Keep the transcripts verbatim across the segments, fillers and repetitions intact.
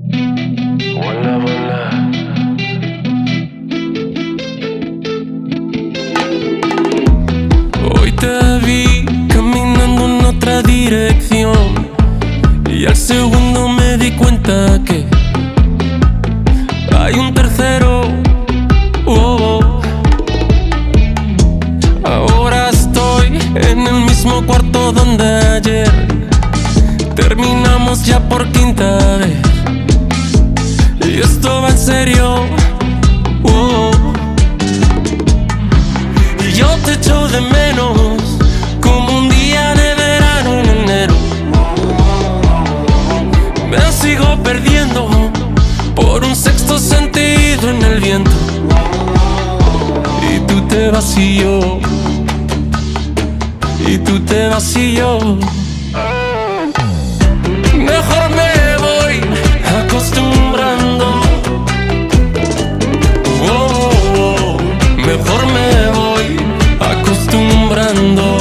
Hola, hola. Hoy te vi caminando en otra dirección y al segundo me di cuenta que hay un tercero. Oh, oh. Ahora estoy en el mismo cuarto donde ayer terminamos ya por quinta vez. Y esto va en serio. Oh. Y yo te echo de menos como un día de verano en enero. Me sigo perdiendo por un sexto sentido en el viento. Y tú te vas y yo, y tú te vas y yo. Mejor me voy acostumbrando. Oh, oh, oh. Mejor me voy acostumbrando.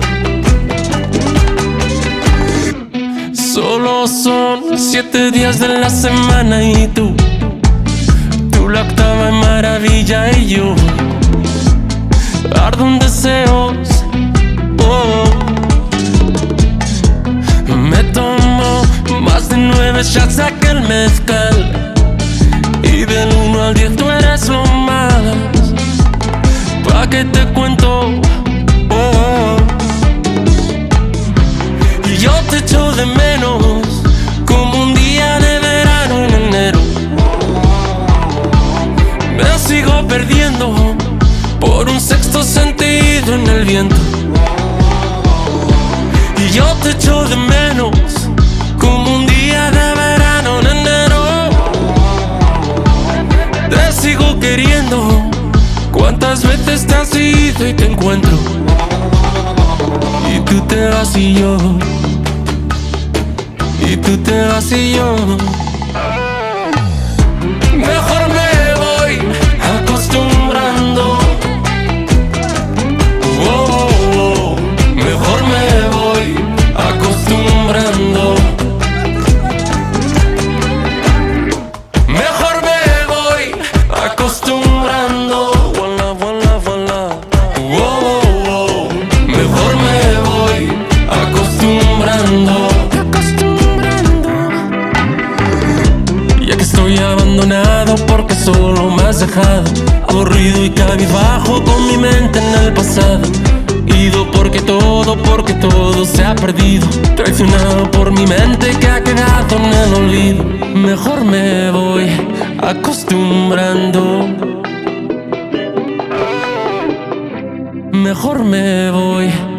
Solo son siete días de la semana y tú, tú la octava maravilla y yo ardo en deseos. Oh. Me tomo más de nueve shots de aquel mezcal y del uno al diez tú eres lo más. ¿Pa' qué te cuento? Oh. Y yo te echo de menos como un día de verano en enero. Me sigo perdiendo por un sexto sentido en el viento. Y yo te echo de menos como un día de verano en enero. Te sigo queriendo. ¿Cuántas veces te has ido y te encuentro? Y tú te vas y yo, y tú te vas y yo. Mejor me voy acostumbrando. Oh, oh, oh. Mejor me voy acostumbrando. Mejor me voy acostumbrando. Voila, voila, voila. Oh, oh, oh. Mejor me voy acostumbrando. Ya que estoy abandonado porque solo me has dejado, aburrido y cabizbajo con mi mente en el pasado. Ido porque todo, porque todo se ha perdido, traicionado por mi mente que ha quedado en el olvido. Mejor me voy acostumbrando. Mejor me voy